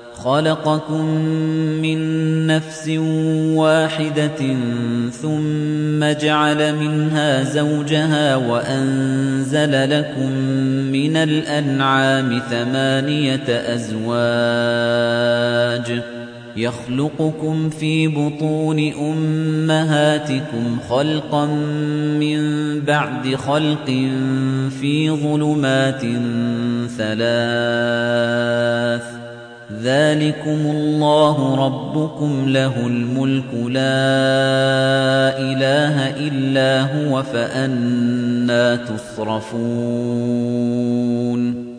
خَلَقَكُم مِّن نَّفْسٍ وَاحِدَةٍ ثُمَّ جَعَلَ مِنْهَا زَوْجَهَا وَأَنزَلَ لَكُم مِّنَ الْأَنْعَامِ ثَمَانِيَةَ أَزْوَاجٍ يَخْلُقُكُمْ فِي بُطُونِ أُمَّهَاتِكُمْ خَلْقًا مِّن بَعْدِ خَلْقٍ فِي ظُلُمَاتٍ ثَلَاثٍ ذَلِكُمُ اللَّهُ رَبُّكُمْ لَهُ الْمُلْكُ لَا إِلَٰهَ إِلَّا هُوَ فَأَنَّىٰ تُصْرَفُونَ